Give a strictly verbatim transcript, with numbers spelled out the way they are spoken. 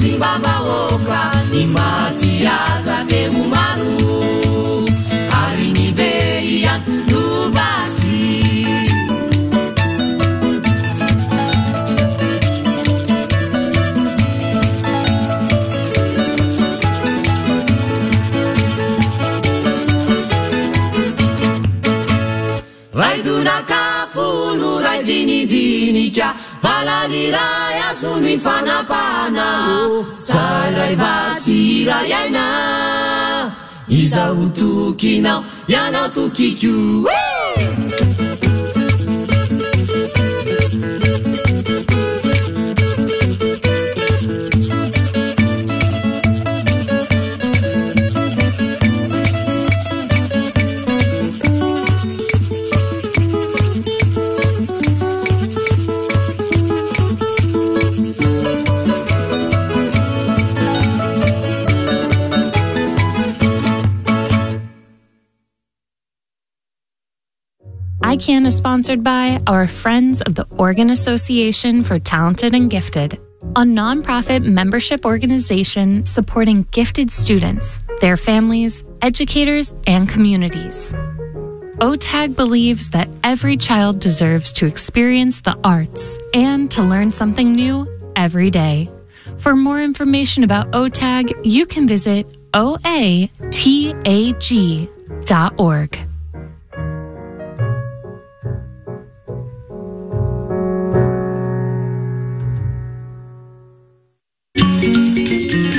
simbavahoaka ny maty aza temo maro ary ny be ihany no basy raidonakafo no raidinidinika valaliray azo ny fanapahana saray vatsy iray aina izaho tokinao ianao tokiko iCan is sponsored by our friends of the Oregon Association for Talented and Gifted, a nonprofit membership organization supporting gifted students, their families, educators, and communities. O T A G believes that every child deserves to experience the arts and to learn something new every day. For more information about O T A G, you can visit O A T A G dot org.